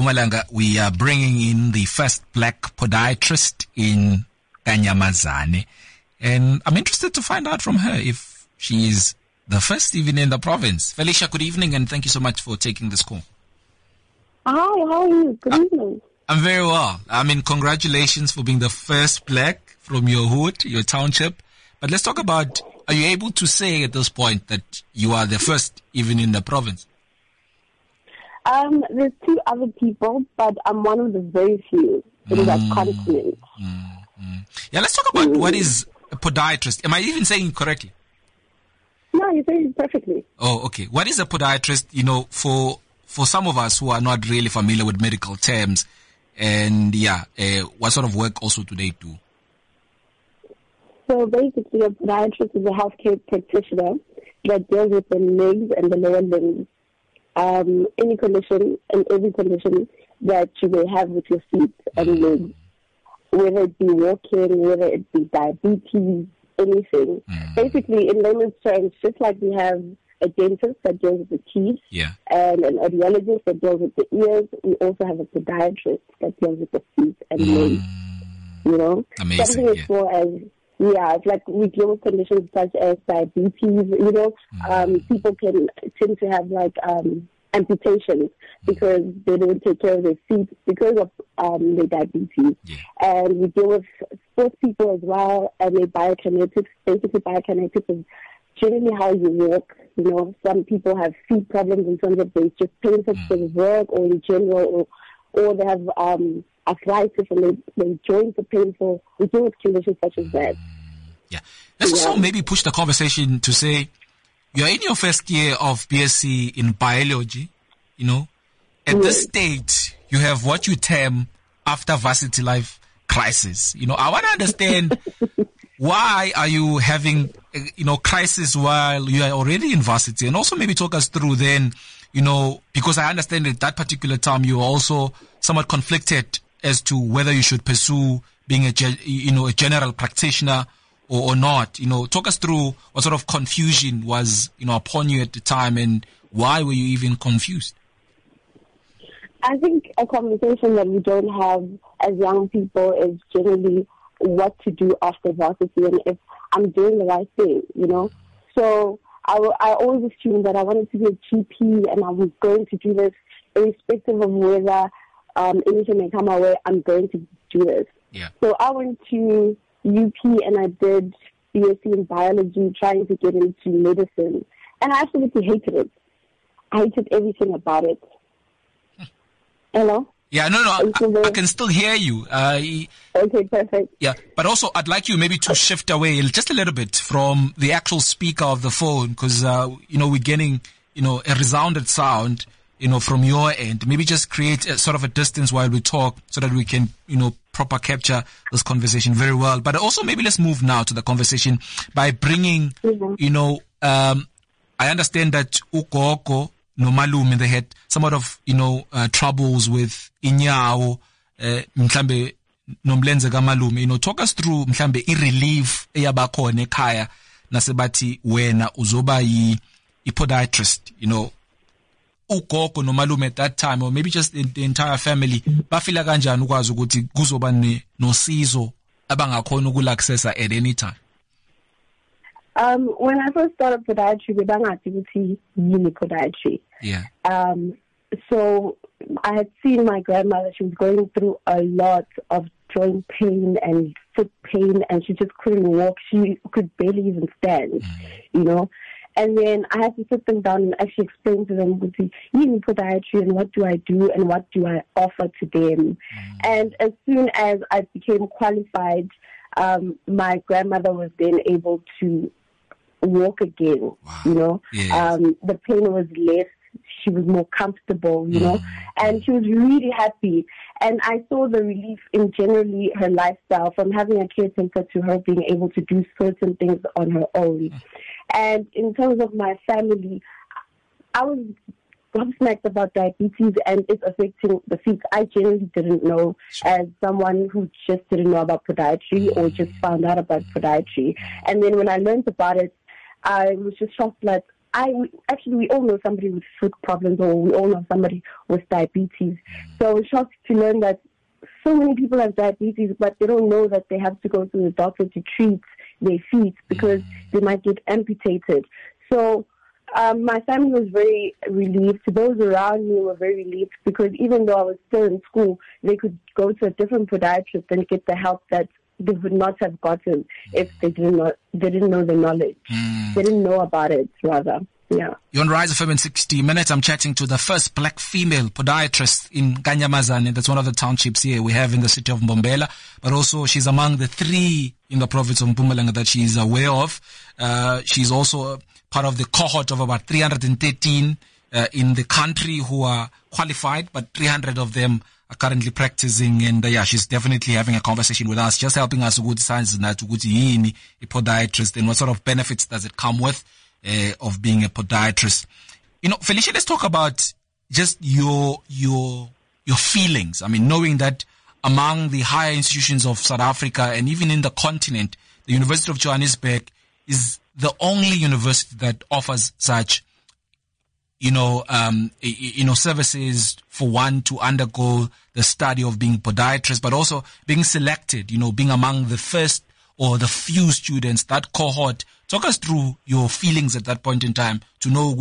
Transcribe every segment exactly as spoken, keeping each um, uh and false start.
Mpumalanga, we are bringing in the first black podiatrist in Kanyamazane. And I'm interested to find out from her if she is the first even in the province. Felicia, good evening, and thank you so much for taking this call. Hi, how are you? Good evening. I'm very well. I mean, congratulations for being the first black from your hood, your township. But let's talk about, are you able to say at this point that you are the first even in the province? Um, there's two other people, but I'm one of the very few in mm, that continent. Mm, mm. Yeah, let's talk about mm. what is a podiatrist. Am I even saying it correctly? No, you're saying it perfectly. Oh, okay. What is a podiatrist, you know, for for some of us who are not really familiar with medical terms? And yeah, uh, what sort of work also do they do? So basically, a podiatrist is a healthcare practitioner that deals with the legs and the lower limbs. Um, any condition and every condition that you may have with your feet and legs, whether it be walking, whether it be diabetes, anything. Mm. Basically, in layman's terms, just like we have a dentist that deals with the teeth, yeah. and an audiologist that deals with the ears, we also have a podiatrist that deals with the feet and mm. legs. You know, amazing. Something as yeah. far as yeah, it's like we deal with conditions such as diabetes. You know, mm. um, people can tend to have like um, amputations because they don't take care of their feet because of um, their diabetes. Yeah. And we deal with sports people as well, and their biokinetics. Basically, biokinetics is generally how you walk. You know, some people have feet problems in terms of they just painful mm. for work or in general, or, or they have um, arthritis and they, their joints are painful. We deal with conditions such as that. Yeah. Let's yeah. also maybe push the conversation to say, you're in your first year of B S c in biology, you know. At yes. this stage, you have what you term after varsity life crisis. You know, I want to understand why are you having, you know, crisis while you are already in varsity, and also maybe talk us through then, you know, because I understand at that particular time you were also somewhat conflicted as to whether you should pursue being a, you know, a general practitioner or, or not. You know, talk us through what sort of confusion was, you know, upon you at the time, and why were you even confused? I think a conversation that we don't have as young people is generally what to do after varsity and if I'm doing the right thing, you know. So I, I always assumed that I wanted to be a G P and I was going to do this irrespective of whether um, anything may come my way, I'm going to do this. Yeah. So I went to U P and I did B S c in biology, trying to get into medicine. And I absolutely hated it. I hated everything about it. Hello? Yeah, no, no, I, I can still hear you. Uh, okay, perfect. Yeah, but also I'd like you maybe to shift away just a little bit from the actual speaker of the phone, because, uh, you know, we're getting, you know, a resounded sound, you know, from your end. Maybe just create a sort of a distance while we talk so that we can, you know, proper capture this conversation very well. But also maybe let's move now to the conversation by bringing, mm-hmm. you know, um, I understand that ugogo no malume, they had somewhat of, you know, uh, troubles with inyawo, uh, mhlambe nomlenze kamalume. You know, talk us through mhlambe i-relief eyabakhona ekhaya nasebathi wena uzoba yi podiatrist, you know. Ugogo nomalume at that time, or maybe just the, the entire family, bafila kanjani ukwazi ukuthi kuzoba nosizo abangakhona ukulaccessa at any time? Um, when I first started podiatry, bebangathi ukuthi yini podiatry. Yeah. Um, so I had seen my grandmother. She was going through a lot of joint pain and foot pain, and she just couldn't walk. She could barely even stand, mm. you know. And then I had to sit them down and actually explain to them, yini podiatry, and what do I do and what do I offer to them. Mm. And as soon as I became qualified, um, my grandmother was then able to walk again, wow. you know. Yes. Um, the pain was less. She was more comfortable, you mm. know, and she was really happy. And I saw the relief in generally her lifestyle, from having a caretaker to her being able to do certain things on her own. Mm. And in terms of my family, I was gobsmacked about diabetes and it's affecting the feet. I generally didn't know, as someone who just didn't know about podiatry mm. or just found out about podiatry. And then when I learned about it, I was just shocked, like, I we, actually we all know somebody with foot problems, or we all know somebody with diabetes. So I was shocked to learn that so many people have diabetes, but they don't know that they have to go to the doctor to treat their feet because they might get amputated. So um, my family was very relieved. Those around me were very relieved because even though I was still in school, they could go to a different podiatrist and get the help that they would not have gotten if they didn't know, they didn't know the knowledge. Mm. They didn't know about it, rather. Yeah. You're on Rise F M in sixty minutes. I'm chatting to the first black female podiatrist in Kanyamazane. That's one of the townships here we have in the city of Mbombela. But also she's among the three in the province of Mpumalanga that she is aware of. Uh, she's also part of the cohort of about three hundred thirteen uh, in the country who are qualified, but three hundred of them are currently practicing. And uh, yeah, she's definitely having a conversation with us, just helping us with science and that, a podiatrist, and what sort of benefits does it come with. Uh, of being a podiatrist. You know, Felicia, let's talk about just your, your, your feelings. I mean, knowing that among the higher institutions of South Africa and even in the continent, the University of Johannesburg is the only university that offers such, you know, um, you know, services for one to undergo the study of being podiatrist, but also being selected, you know, being among the first or the few students, that cohort. Talk us through your feelings at that point in time to know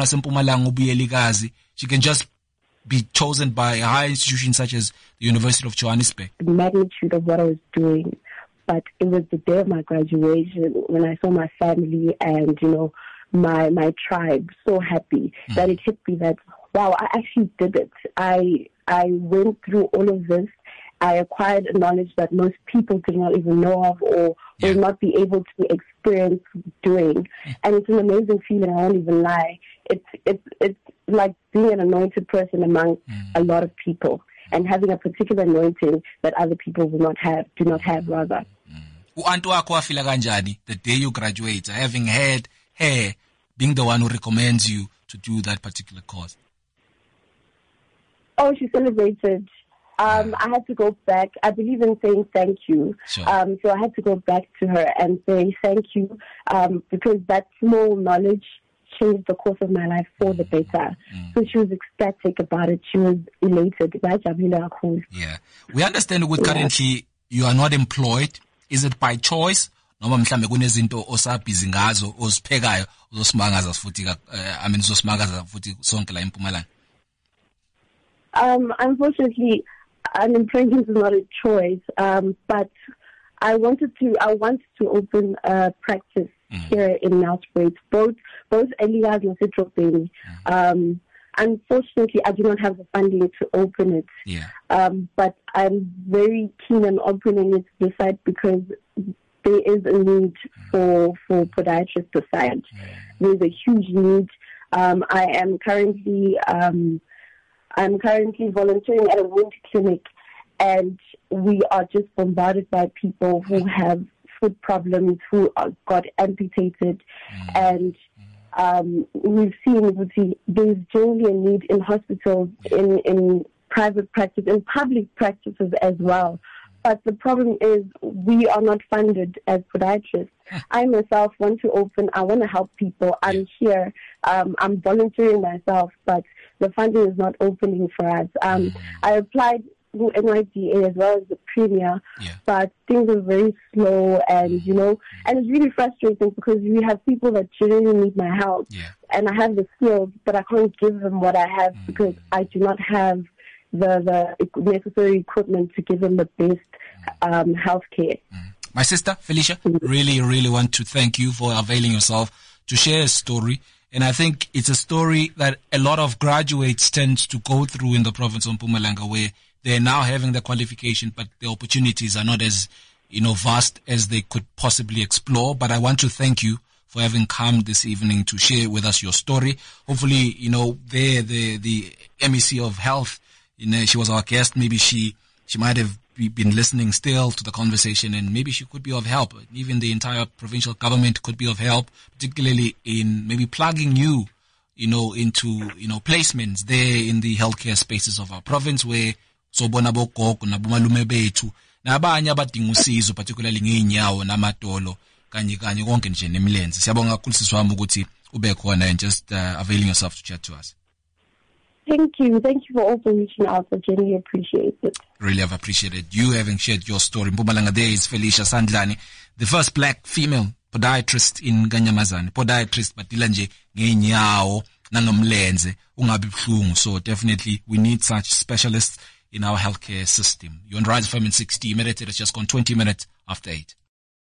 she can just be chosen by a high institution such as the University of Johannesburg. The magnitude of what I was doing, but it was the day of my graduation when I saw my family and, you know, my my tribe so happy mm. that it hit me that, wow, I actually did it. I I went through all of this. I acquired a knowledge that most people did not even know of or yeah. will not be able to experience doing. And it's an amazing feeling, I won't even lie. It's it's it's like being an anointed person among mm. a lot of people and having a particular anointing that other people will not have, do not have rather. Mm. The day you graduate, having had her being the one who recommends you to do that particular course. Oh, she celebrated. Um, I had to go back. I believe in saying thank you. Sure. Um, so I had to go back to her and say thank you um, because that small knowledge changed the course of my life for the better. Mm. So she was ecstatic about it. She was elated. Yeah. We understand that currently you are not employed. Is it by choice? Noma mhlambe kunezinto osabhizi ngazo oziphekayo uzosimangaza futhi I mean uzosimangaza futhi sonke la eMpumalanga. Um unfortunately unemployment is not a choice, um, but I wanted to. I want to open a practice mm. here in Nelspruit, both both Elias and Citrobeni. Mm. Um, unfortunately, I do not have the funding to open it. Yeah. Um, but I'm very keen on opening it this side because there is a need for for podiatrists to side. Mm. There's a huge need. Um, I am currently. Um, I'm currently volunteering at a wound clinic, and we are just bombarded by people who have foot problems, who are, got amputated, mm. and um, we've seen there's generally a need in hospitals, in, in private practice, in public practices as well. But the problem is we are not funded as podiatrists. I myself want to open, I want to help people. I'm here, um, I'm volunteering myself, but the funding is not opening for us. Um, I applied to N Y D A as well as the Premier, yeah. but things are very slow and, you know, and it's really frustrating because we have people that genuinely need my help. Yeah. And I have the skills, but I can't give them what I have mm. because I do not have the, the necessary equipment to give them the best um, health care. Mm. My sister, Felicia, really, really want to thank you for availing yourself to share a story. And I think it's a story that a lot of graduates tend to go through in the province of Mpumalanga, where they're now having the qualification, but the opportunities are not as, you know, vast as they could possibly explore. But I want to thank you for having come this evening to share with us your story. Hopefully, you know, there, the, the M E C of Health, you know, she was our guest. Maybe she, she might have been listening still to the conversation, and maybe she could be of help. Even the entire provincial government could be of help, particularly in maybe plugging you, you know, into, you know, placements there in the healthcare spaces of our province, where sobona bogogo nabomalume bethu nabanye abadinga usizo, particularly ngeenyawo namadolo kanye kanye konke nje nemlenze. Siyabonga kakhulu sisi wami ukuthi ube khona and just uh, availing yourself to chat to us. Thank you. Thank you for also reaching out. I genuinely appreciate it. Really have appreciated you having shared your story. Mpumalanga, there is Felicia Sandlani, the first black female podiatrist in Kanyamazane. Podiatrist badila nje ngenyawo nanomlenze ungabi buhlungu. So definitely we need such specialists in our healthcare system. You're on Rise F M in sixty minutes. It has just gone twenty minutes after eight.